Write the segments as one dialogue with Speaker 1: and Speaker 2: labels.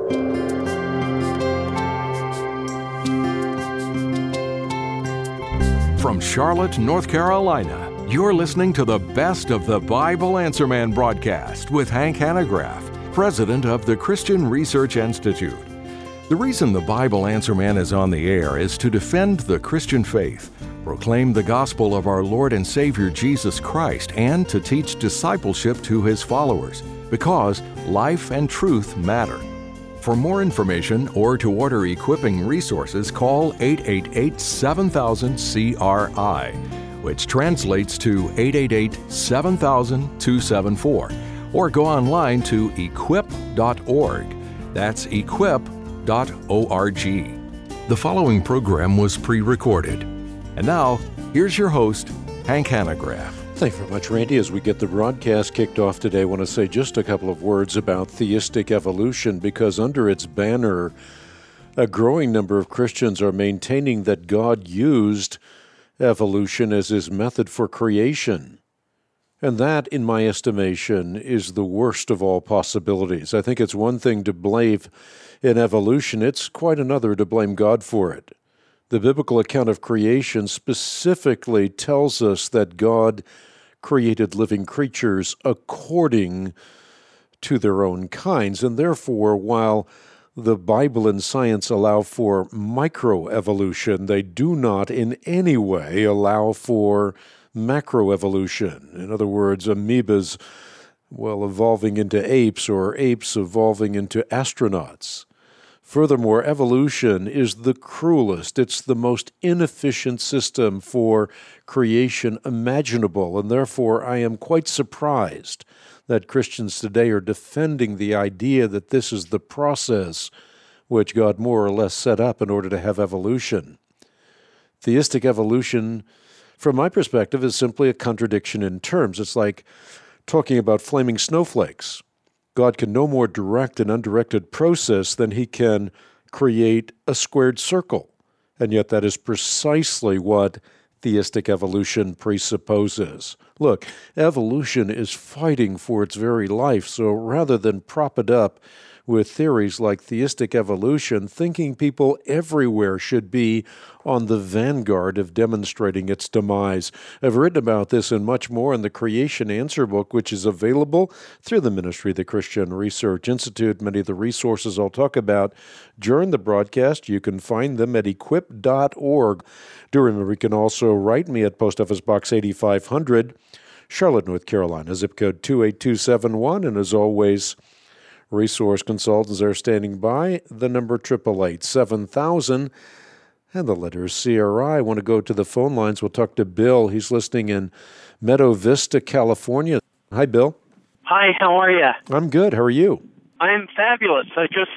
Speaker 1: From Charlotte, North Carolina, you're listening to the Best of the Bible Answer Man broadcast with Hank Hanegraaff, president of the Christian Research Institute. The reason the Bible Answer Man is on the air is to defend the Christian faith, proclaim the gospel of our Lord and Savior Jesus Christ, and to teach discipleship to His followers, because life and truth matter. For more information or to order equipping resources, call 888-7000-CRI, which translates to 888-7000-274, or go online to equip.org. That's equip.org. The following program was pre-recorded. And now, here's your host, Hank Hanegraaff.
Speaker 2: Thank you very much, Randy. As we get the broadcast kicked off today, I want to say just a couple of words about theistic evolution, because under its banner, a growing number of Christians are maintaining that God used evolution as His method for creation. And that, in my estimation, is the worst of all possibilities. I think it's one thing to believe in evolution. It's quite another to blame God for it. The biblical account of creation specifically tells us that God created living creatures according to their own kinds. And therefore, while the Bible and science allow for microevolution, they do not in any way allow for macroevolution. In other words, amoebas, evolving into apes, or apes evolving into astronauts. Furthermore, evolution is the cruelest, it's the most inefficient system for creation imaginable, and therefore I am quite surprised that Christians today are defending the idea that this is the process which God more or less set up in order to have evolution. Theistic evolution, from my perspective, is simply a contradiction in terms. It's like talking about flaming snowflakes. God can no more direct an undirected process than He can create a squared circle. And yet that is precisely what theistic evolution presupposes. Look, evolution is fighting for its very life, so rather than prop it up with theories like theistic evolution, thinking people everywhere should be on the vanguard of demonstrating its demise. I've written about this and much more in the Creation Answer book, which is available through the ministry of the Christian Research Institute. Many of the resources I'll talk about during the broadcast, you can find them at equip.org. Do remember, you can also write me at Post Office Box 8500, Charlotte, North Carolina, zip code 28271, and as always, resource consultants are standing by. The number 888-7000 and the letter CRI. I want to go to the phone lines. We'll talk to Bill. He's listening in Meadow Vista, California. Hi, Bill.
Speaker 3: Hi, how are you?
Speaker 2: I'm good. How are you?
Speaker 3: I'm fabulous. I just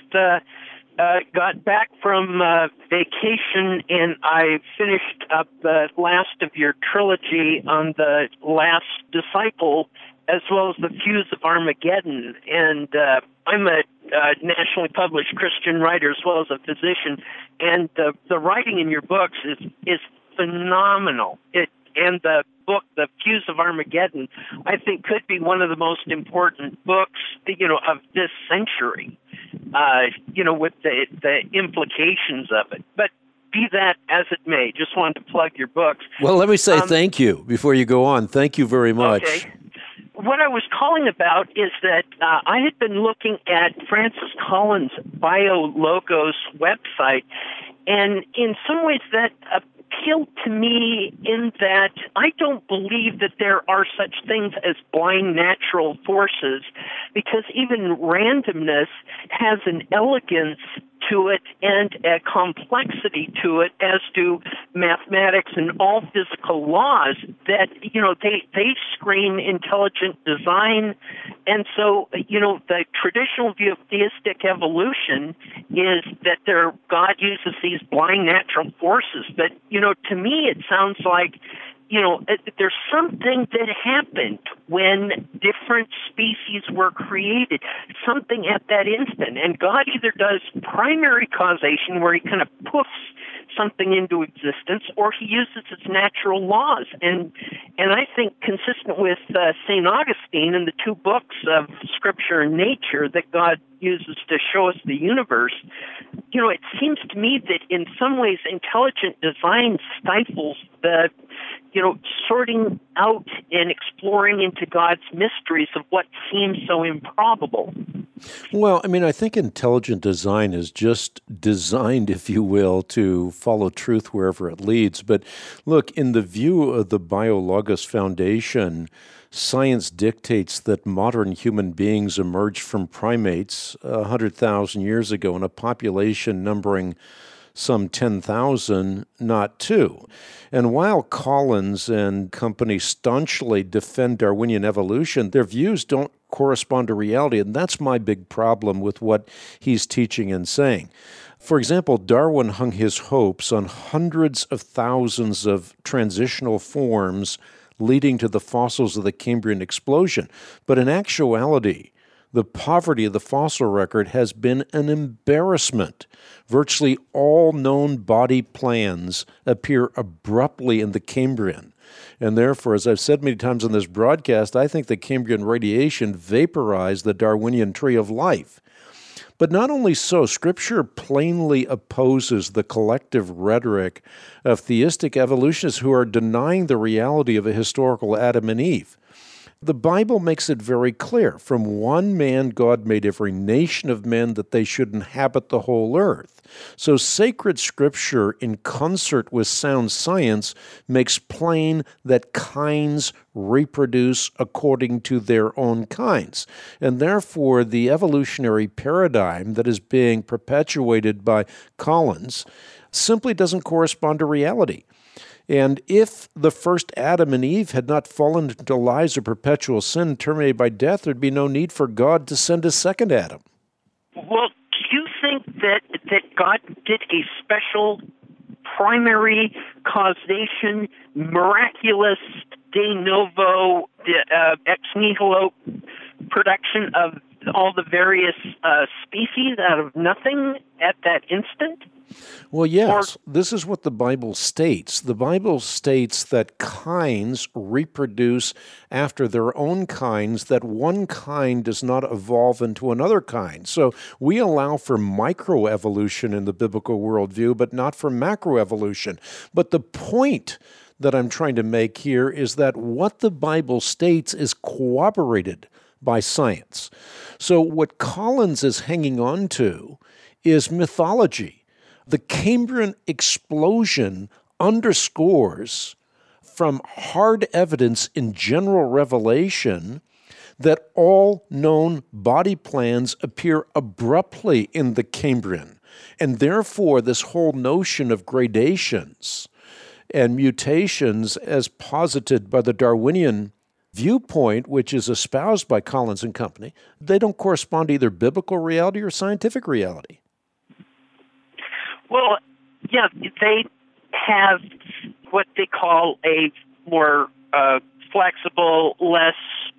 Speaker 3: got back from vacation, and I finished up the last of your trilogy on the last disciple, as well as the Fuse of Armageddon. And I'm a nationally published Christian writer as well as a physician, and the writing in your books is phenomenal. And the book, The Fuse of Armageddon, I think could be one of the most important books, of this century, with the implications of it. But be that as it may, just wanted to plug your books.
Speaker 2: Well, let me say thank you before you go on. Thank you very much.
Speaker 3: Okay. What I was calling about is that I had been looking at Francis Collins' BioLogos website, and in some ways that appealed to me in that I don't believe that there are such things as blind natural forces, because even randomness has an elegance to it and a complexity to it, as do mathematics and all physical laws, that, they scream intelligent design. And so, the traditional view of theistic evolution is that God uses these blind natural forces. But, to me, it sounds like, there's something that happened when different species were created, something at that instant. And God either does primary causation, where He kind of poofs something into existence, or he uses its natural laws. And I think, consistent with St. Augustine in the two books of Scripture and Nature that God uses to show us the universe, it seems to me that in some ways intelligent design stifles the sorting out and exploring into God's mysteries of what seems so improbable.
Speaker 2: Well, I think intelligent design is just designed, if you will, to follow truth wherever it leads. But look, in the view of the BioLogos Foundation, science dictates that modern human beings emerged from primates 100,000 years ago in a population numbering some 10,000, not 2. And while Collins and company staunchly defend Darwinian evolution, their views don't correspond to reality, and that's my big problem with what he's teaching and saying. For example, Darwin hung his hopes on hundreds of thousands of transitional forms leading to the fossils of the Cambrian explosion. But in actuality, the poverty of the fossil record has been an embarrassment. Virtually all known body plans appear abruptly in the Cambrian. And therefore, as I've said many times on this broadcast, I think the Cambrian radiation vaporized the Darwinian tree of life. But not only so, Scripture plainly opposes the collective rhetoric of theistic evolutionists who are denying the reality of a historical Adam and Eve. The Bible makes it very clear. From one man, God made every nation of men that they should inhabit the whole earth. So sacred Scripture, in concert with sound science, makes plain that kinds reproduce according to their own kinds. And therefore, the evolutionary paradigm that is being perpetuated by Collins simply doesn't correspond to reality. And if the first Adam and Eve had not fallen into lives of perpetual sin terminated by death, there'd be no need for God to send a second Adam.
Speaker 3: Well, do you think that God did a special primary causation, miraculous de novo, ex nihilo production of all the various species out of nothing at that instant?
Speaker 2: Well, yes, this is what the Bible states. The Bible states that kinds reproduce after their own kinds, that one kind does not evolve into another kind. So we allow for microevolution in the biblical worldview, but not for macroevolution. But the point that I'm trying to make here is that what the Bible states is corroborated by science. So what Collins is hanging on to is mythology. The Cambrian explosion underscores from hard evidence in general revelation that all known body plans appear abruptly in the Cambrian. And therefore, this whole notion of gradations and mutations as posited by the Darwinian viewpoint, which is espoused by Collins and company, they don't correspond to either biblical reality or scientific reality.
Speaker 3: Well, yeah, they have what they call a more flexible, less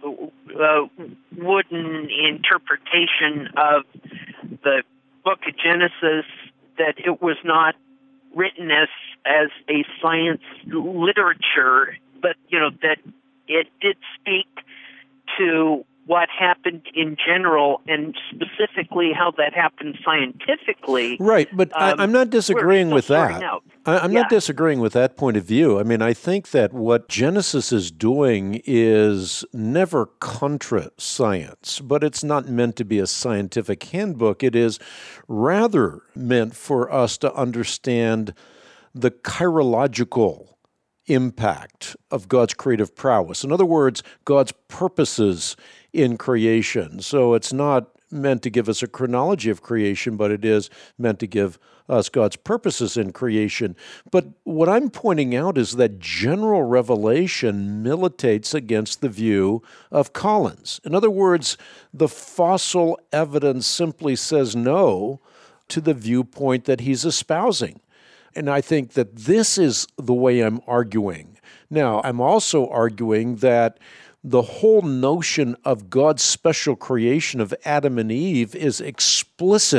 Speaker 3: wooden interpretation of the book of Genesis, that it was not written as a science literature, but, that it did speak to what happened in general and specifically how that happened scientifically.
Speaker 2: Right, but I'm not disagreeing with that. I'm not disagreeing with that point of view. I think that what Genesis is doing is never contra science, but it's not meant to be a scientific handbook. It is rather meant for us to understand the chirological impact of God's creative prowess. In other words, God's purposes in creation. So it's not meant to give us a chronology of creation, but it is meant to give us God's purposes in creation. But what I'm pointing out is that general revelation militates against the view of Collins. In other words, the fossil evidence simply says no to the viewpoint that he's espousing. And I think that this is the way I'm arguing. Now, I'm also arguing that the whole notion of God's special creation of Adam and Eve is explicit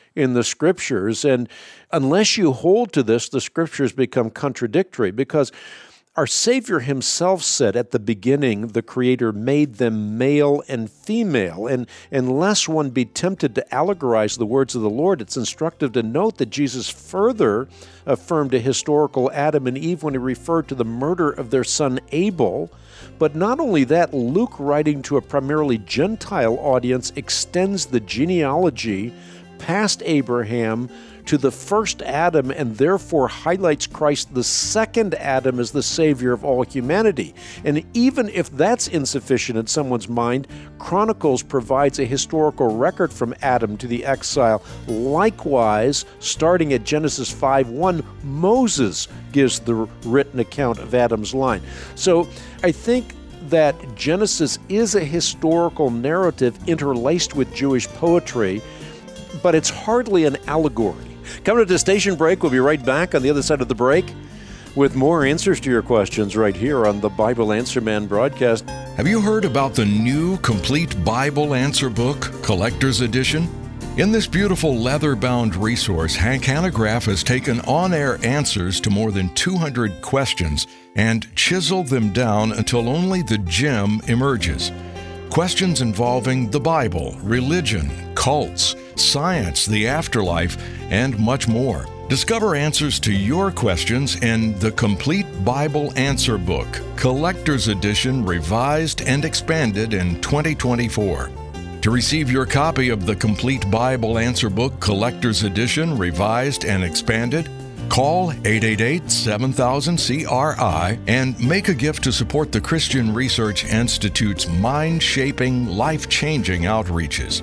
Speaker 2: in the Scriptures. And unless you hold to this, the Scriptures become contradictory, because our Savior himself said at the beginning, the Creator made them male and female. And unless one be tempted to allegorize the words of the Lord, it's instructive to note that Jesus further affirmed a historical Adam and Eve when he referred to the murder of their son Abel. But not only that, Luke, writing to a primarily Gentile audience, extends the genealogy past Abraham to the first Adam, and therefore highlights Christ, the second Adam, as the Savior of all humanity. And even if that's insufficient in someone's mind, Chronicles provides a historical record from Adam to the exile. Likewise, starting at Genesis 5:1, Moses gives the written account of Adam's line. So I think that Genesis is a historical narrative interlaced with Jewish poetry, but it's hardly an allegory. Coming to the station break, we'll be right back on the other side of the break with more answers to your questions right here on the Bible Answer Man broadcast.
Speaker 1: Have you heard about the new Complete Bible Answer Book, Collector's Edition? In this beautiful leather-bound resource, Hank Hanegraaff has taken on-air answers to more than 200 questions and chiseled them down until only the gem emerges. Questions involving the Bible, religion, cults, science, the afterlife, and much more. Discover answers to your questions in the Complete Bible Answer Book, Collector's Edition, revised and expanded in 2024. To receive your copy of the Complete Bible Answer Book, Collector's Edition, revised and expanded, call 888-7000-CRI and make a gift to support the Christian Research Institute's mind-shaping, life-changing outreaches.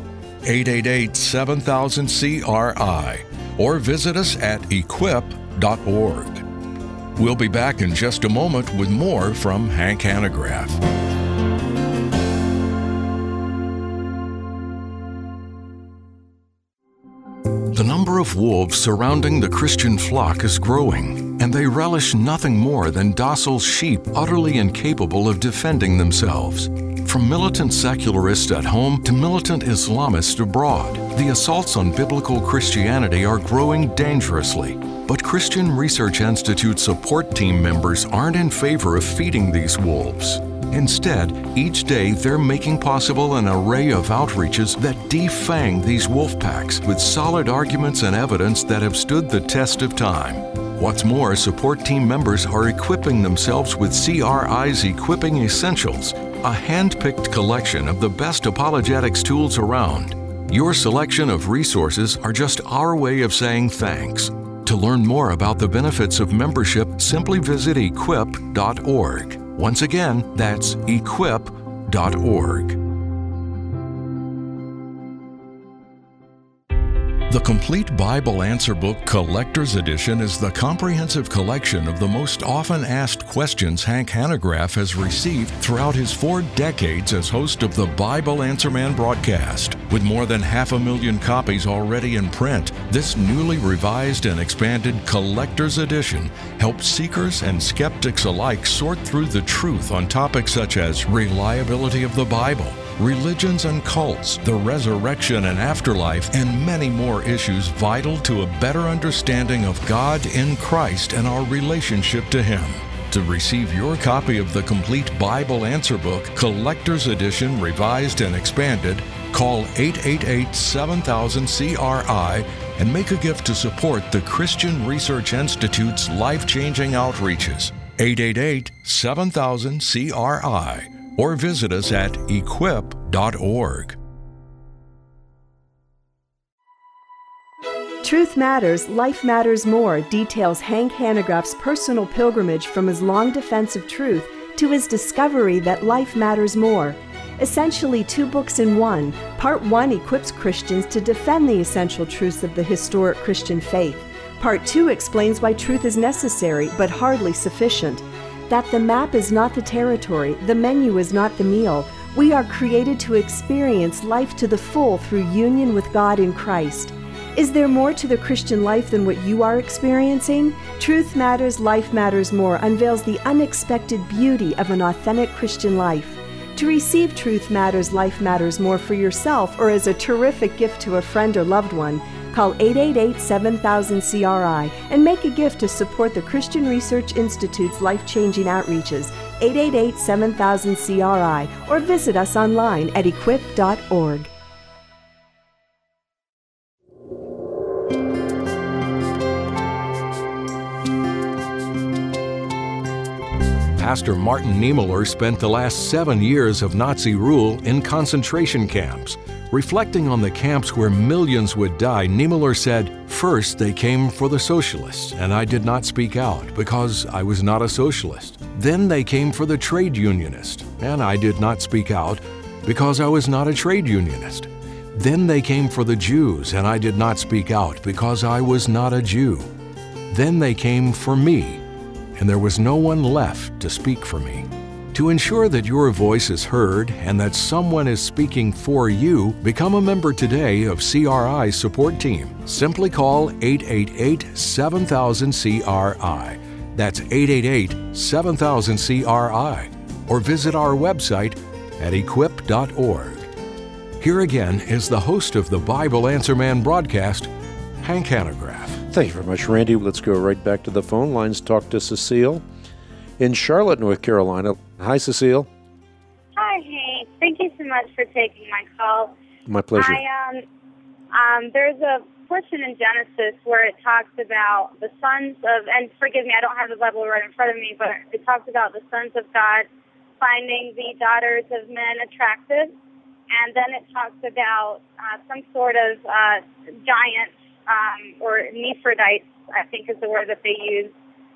Speaker 1: 888-7000-CRI, or visit us at equip.org. We'll be back in just a moment with more from Hank Hanegraaff. The number of wolves surrounding the Christian flock is growing, and they relish nothing more than docile sheep utterly incapable of defending themselves. From militant secularists at home to militant Islamists abroad, the assaults on biblical Christianity are growing dangerously. But Christian Research Institute support team members aren't in favor of feeding these wolves. Instead, each day they're making possible an array of outreaches that defang these wolf packs with solid arguments and evidence that have stood the test of time. What's more, support team members are equipping themselves with CRI's Equipping Essentials, a hand-picked collection of the best apologetics tools around. Your selection of resources are just our way of saying thanks. To learn more about the benefits of membership, simply visit equip.org. Once again, that's equip.org. The Complete Bible Answer Book Collector's Edition is the comprehensive collection of the most often asked questions Hank Hanegraaff has received throughout his 4 decades as host of the Bible Answer Man broadcast. With more than 500,000 copies already in print, this newly revised and expanded Collector's Edition helps seekers and skeptics alike sort through the truth on topics such as reliability of the Bible, religions and cults, the resurrection and afterlife, and many more issues vital to a better understanding of God in Christ and our relationship to Him. To receive your copy of the Complete Bible Answer Book, Collector's Edition, revised and expanded, call 888-7000-CRI and make a gift to support the Christian Research Institute's life-changing outreaches. 888-7000-CRI. Or visit us at equip.org.
Speaker 4: Truth Matters, Life Matters More details Hank Hanegraaff's personal pilgrimage from his long defense of truth to his discovery that life matters more. Essentially 2 books in one. Part 1 equips Christians to defend the essential truths of the historic Christian faith. Part 2 explains why truth is necessary but hardly sufficient. That the map is not the territory, the menu is not the meal. We are created to experience life to the full through union with God in Christ. Is there more to the Christian life than what you are experiencing? Truth Matters, Life Matters More unveils the unexpected beauty of an authentic Christian life. To receive Truth Matters, Life Matters More for yourself or as a terrific gift to a friend or loved one, Call 888-7000-CRI and make a gift to support the Christian Research Institute's life-changing outreaches, 888-7000-CRI, or visit us online at equip.org.
Speaker 1: Pastor Martin Niemöller spent the last 7 years of Nazi rule in concentration camps. Reflecting on the camps where millions would die, Niemöller said, "First, they came for the socialists, and I did not speak out because I was not a socialist. Then they came for the trade unionist, and I did not speak out because I was not a trade unionist. Then they came for the Jews, and I did not speak out because I was not a Jew. Then they came for me, and there was no one left to speak for me." To ensure that your voice is heard and that someone is speaking for you, become a member today of CRI's support team. Simply call 888-7000-CRI. That's 888-7000-CRI. Or visit our website at equip.org. Here again is the host of the Bible Answer Man broadcast, Hank Hanegraaff.
Speaker 2: Thank you very much, Randy. Let's go right back to the phone lines. Talk to Cecile in Charlotte, North Carolina. Hi, Cecile.
Speaker 5: Hi, Hank. Thank you so much for taking my call.
Speaker 2: My pleasure.
Speaker 5: There's a portion in Genesis where it talks about the sons of, and forgive me, I don't have the Bible right in front of me, but it talks about the sons of God finding the daughters of men attractive, and then it talks about some sort of giants or Nephrodites, I think is the word that they use,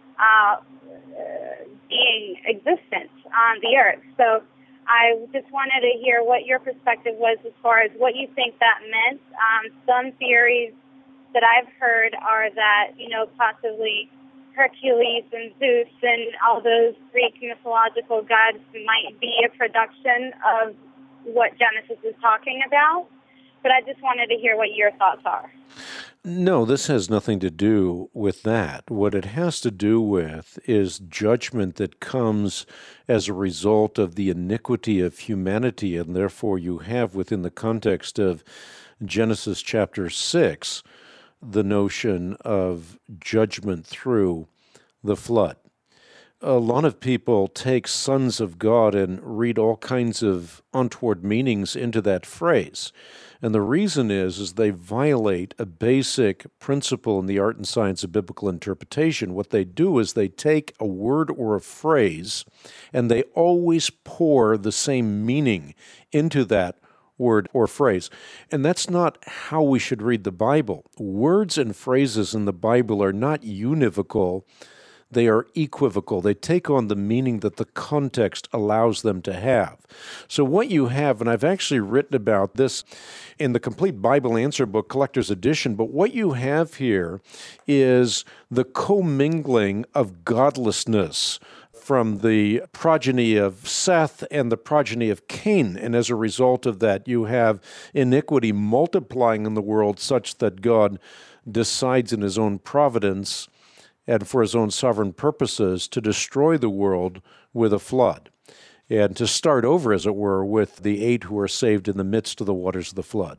Speaker 5: being existent on the earth. So I just wanted to hear what your perspective was as far as what you think that meant. Some theories that I've heard are that, possibly Hercules and Zeus and all those Greek mythological gods might be a production of what Genesis is talking about. But I just wanted to hear what your thoughts are.
Speaker 2: No, this has nothing to do with that. What it has to do with is judgment that comes as a result of the iniquity of humanity, and therefore you have within the context of Genesis chapter 6 the notion of judgment through the flood. A lot of people take sons of God and read all kinds of untoward meanings into that phrase. And the reason is they violate a basic principle in the art and science of biblical interpretation. What they do is they take a word or a phrase, and they always pour the same meaning into that word or phrase. And that's not how we should read the Bible. Words and phrases in the Bible are not univocal. They are equivocal. They take on the meaning that the context allows them to have. So what you have, and I've actually written about this in the Complete Bible Answer Book, Collector's Edition, but what you have here is the commingling of godlessness from the progeny of Seth and the progeny of Cain. And as a result of that, you have iniquity multiplying in the world such that God decides in his own providence and for his own sovereign purposes to destroy the world with a flood, and to start over, as it were, with the 8 who are saved in the midst of the waters of the flood.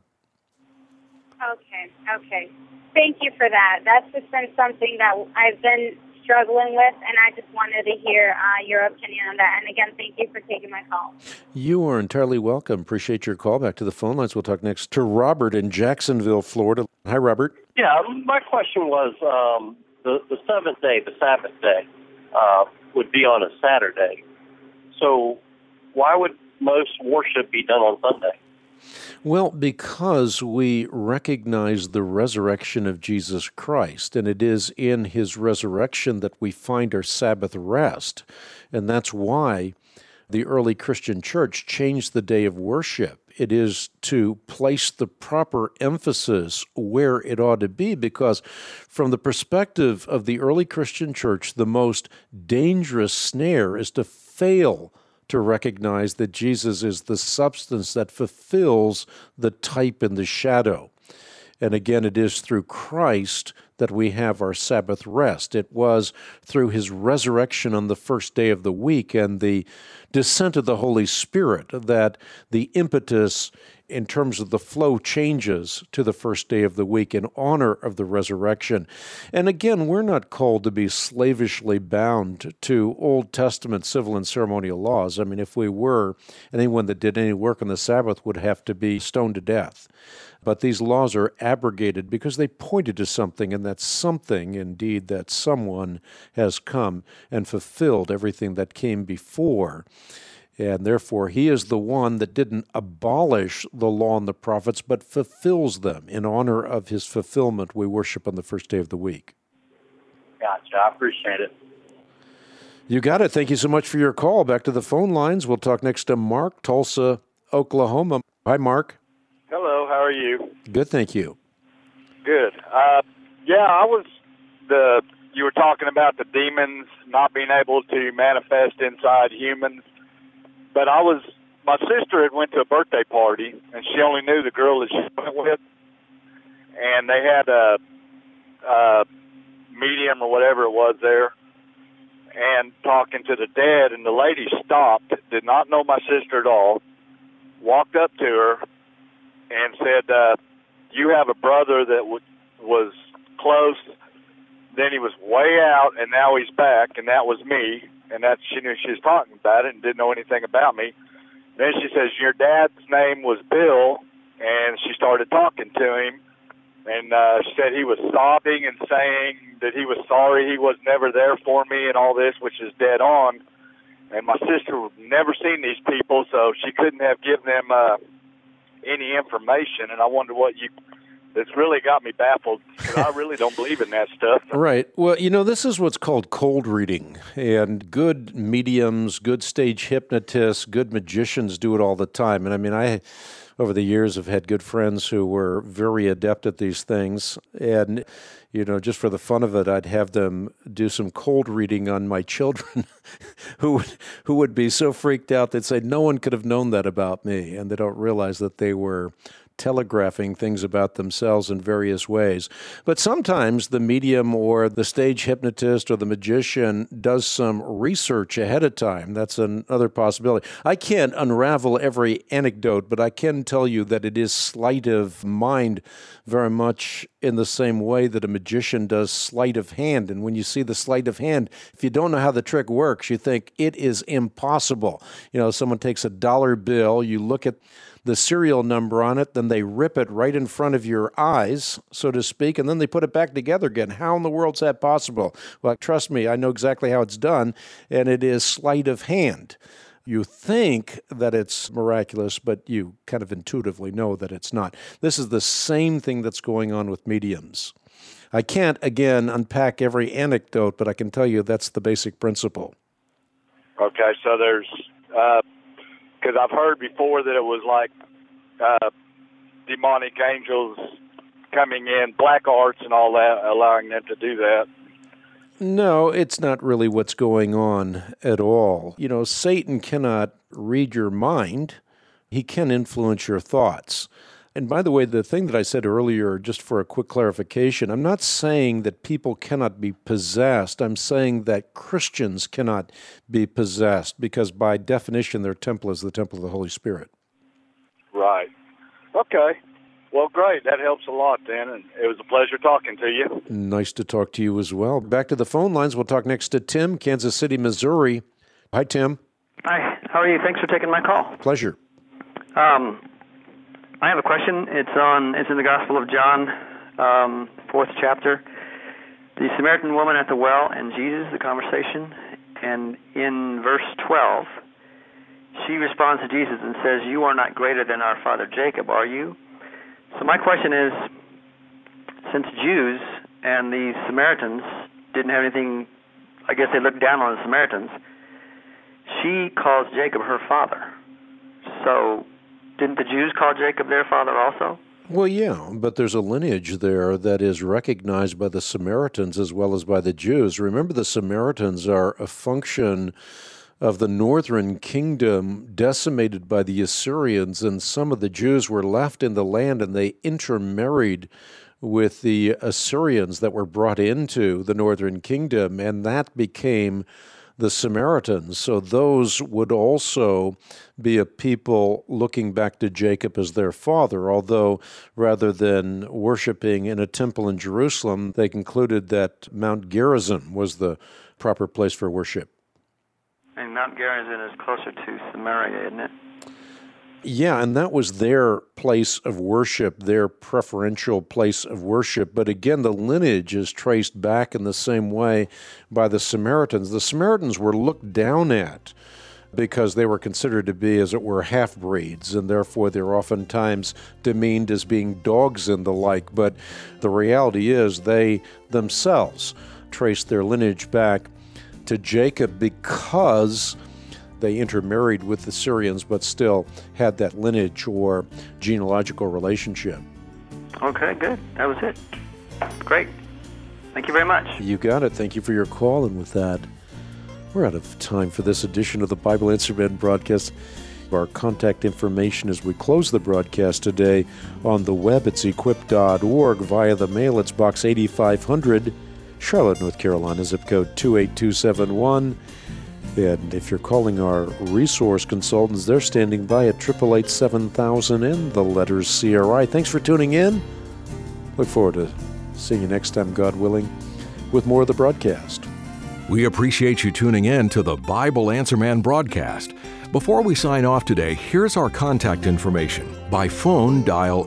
Speaker 5: Okay. Thank you for that. That's just been something that I've been struggling with, and I just wanted to hear your opinion on that. And again, thank you for taking my call.
Speaker 2: You are entirely welcome. Appreciate your call. Back to the phone lines. We'll talk next to Robert in Jacksonville, Florida. Hi, Robert.
Speaker 6: Yeah, my question was, the seventh day, the Sabbath day, would be on a Saturday. So why would most worship be done on Sunday?
Speaker 2: Well, because we recognize the resurrection of Jesus Christ, and it is in his resurrection that we find our Sabbath rest. And that's why the early Christian church changed the day of worship. It is to place the proper emphasis where it ought to be, because from the perspective of the early Christian church, the most dangerous snare is to fail to recognize that Jesus is the substance that fulfills the type and the shadow. And again, it is through Christ that we have our Sabbath rest. It was through his resurrection on the first day of the week and the descent of the Holy Spirit that the impetus in terms of the flow changes to the first day of the week in honor of the resurrection. And again, we're not called to be slavishly bound to Old Testament civil and ceremonial laws. I mean, if we were, anyone that did any work on the Sabbath would have to be stoned to death. But these laws are abrogated because they pointed to something, and that something, indeed, that someone has come and fulfilled everything that came before. And therefore, he is the one that didn't abolish the law and the prophets, but fulfills them. In honor of his fulfillment, we worship on the first day of the week.
Speaker 6: Gotcha. I appreciate it.
Speaker 2: You got it. Thank you so much for your call. Back to the phone lines. We'll talk next to Mark, Tulsa, Oklahoma. Hi, Mark.
Speaker 7: Hello. How are you?
Speaker 2: Good, thank you.
Speaker 7: Good. You were talking about the demons not being able to manifest inside humans. But my sister had went to a birthday party, and she only knew the girl that she went with, and they had a medium or whatever it was there, and talking to the dead, and the lady stopped, did not know my sister at all, walked up to her, and said, you have a brother that was close, then he was way out, and now he's back, and that was me. And that she knew she was talking about it and didn't know anything about me. Then she says, your dad's name was Bill, and she started talking to him. And she said he was sobbing and saying that he was sorry he was never there for me and all this, which is dead on. And my sister had never seen these people, so she couldn't have given them any information. And I wonder it's really got me baffled, because I really don't believe in that stuff.
Speaker 2: Right. Well, this is what's called cold reading, and good mediums, good stage hypnotists, good magicians do it all the time. And I mean, I, over the years, have had good friends who were very adept at these things, and just for the fun of it, I'd have them do some cold reading on my children who would be so freaked out they'd say, no one could have known that about me, and they don't realize that they were telegraphing things about themselves in various ways. But sometimes the medium or the stage hypnotist or the magician does some research ahead of time. That's another possibility. I can't unravel every anecdote, but I can tell you that it is sleight of mind very much in the same way that a magician does sleight of hand. And when you see the sleight of hand, if you don't know how the trick works, you think it is impossible. Someone takes a dollar bill, you look at the serial number on it, then they rip it right in front of your eyes, so to speak, and then they put it back together again. How in the world is that possible? Well, trust me, I know exactly how it's done, and it is sleight of hand. You think that it's miraculous, but you kind of intuitively know that it's not. This is the same thing that's going on with mediums. I can't, again, unpack every anecdote, but I can tell you that's the basic principle.
Speaker 7: Okay, so there's... because I've heard before that it was like demonic angels coming in, black arts and all that, allowing them to do that.
Speaker 2: No, it's not really what's going on at all. Satan cannot read your mind. He can influence your thoughts. And by the way, the thing that I said earlier, just for a quick clarification, I'm not saying that people cannot be possessed. I'm saying that Christians cannot be possessed because by definition their temple is the temple of the Holy Spirit.
Speaker 7: Right. Okay. Well, great. That helps a lot then, and it was a pleasure talking to you.
Speaker 2: Nice to talk to you as well. Back to the phone lines. We'll talk next to Tim, Kansas City, Missouri. Hi, Tim.
Speaker 8: Hi. How are you? Thanks for taking my call.
Speaker 2: Pleasure.
Speaker 8: I have a question. It's in the Gospel of John, 4th chapter. The Samaritan woman at the well and Jesus, the conversation. And in verse 12, she responds to Jesus and says, you are not greater than our father Jacob, are you? So my question is, since Jews and the Samaritans didn't have anything, I guess they looked down on the Samaritans, she calls Jacob her father. So didn't the Jews call Jacob their father also?
Speaker 2: Well, yeah, but there's a lineage there that is recognized by the Samaritans as well as by the Jews. Remember, the Samaritans are a function of the northern kingdom decimated by the Assyrians, and some of the Jews were left in the land and they intermarried with the Assyrians that were brought into the northern kingdom, and that became the Samaritans. So those would also be a people looking back to Jacob as their father, although rather than worshiping in a temple in Jerusalem, they concluded that Mount Gerizim was the proper place for worship.
Speaker 8: And Mount Gerizim is closer to Samaria, isn't it?
Speaker 2: Yeah, and that was their place of worship, their preferential place of worship. But again, the lineage is traced back in the same way by the Samaritans. The Samaritans were looked down at because they were considered to be, as it were, half-breeds, and therefore they're oftentimes demeaned as being dogs and the like. But the reality is they themselves traced their lineage back to Jacob because they intermarried with the Syrians, but still had that lineage or genealogical relationship.
Speaker 8: Okay, good. That was it. Great. Thank you very much.
Speaker 2: You got it. Thank you for your call. And with that, we're out of time for this edition of the Bible Answer Man broadcast. Our contact information as we close the broadcast today on the web, it's equip.org. Via the mail, it's Box 8500, Charlotte, North Carolina, zip code 28271. And if you're calling our resource consultants, they're standing by at 888-7000 and the letters CRI. Thanks for tuning in. Look forward to seeing you next time, God willing, with more of the broadcast.
Speaker 1: We appreciate you tuning in to the Bible Answer Man broadcast. Before we sign off today, here's our contact information. By phone, dial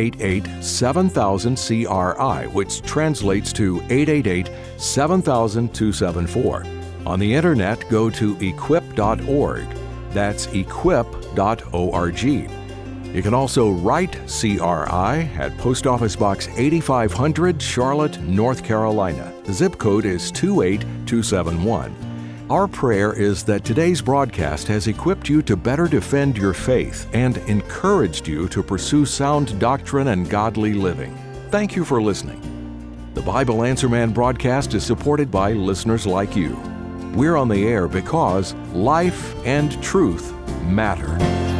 Speaker 1: 888-7000-CRI, which translates to 888-7000-274. On the internet, go to equip.org. That's equip.org. You can also write CRI at Post Office Box 8500, Charlotte, North Carolina. The zip code is 28271. Our prayer is that today's broadcast has equipped you to better defend your faith and encouraged you to pursue sound doctrine and godly living. Thank you for listening. The Bible Answer Man broadcast is supported by listeners like you. We're on the air because life and truth matter.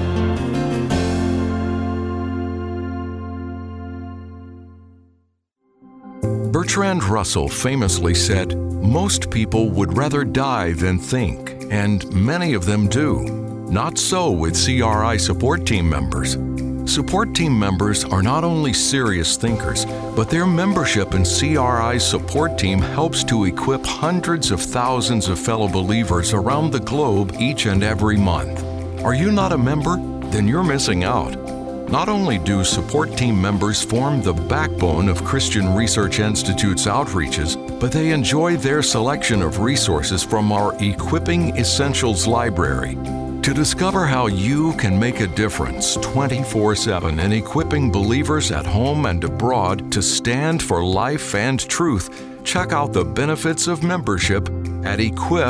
Speaker 1: Bertrand Russell famously said, "Most people would rather die than think, and many of them do. Not so with CRI support team members. Support team members are not only serious thinkers, but their membership in CRI's support team helps to equip hundreds of thousands of fellow believers around the globe each and every month. Are you not a member? Then you're missing out. Not only do support team members form the backbone of Christian Research Institute's outreaches, but they enjoy their selection of resources from our Equipping Essentials library. To discover how you can make a difference 24/7 in equipping believers at home and abroad to stand for life and truth, check out the benefits of membership at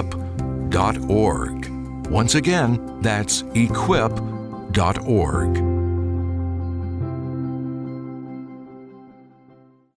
Speaker 1: equip.org. Once again, that's equip.org.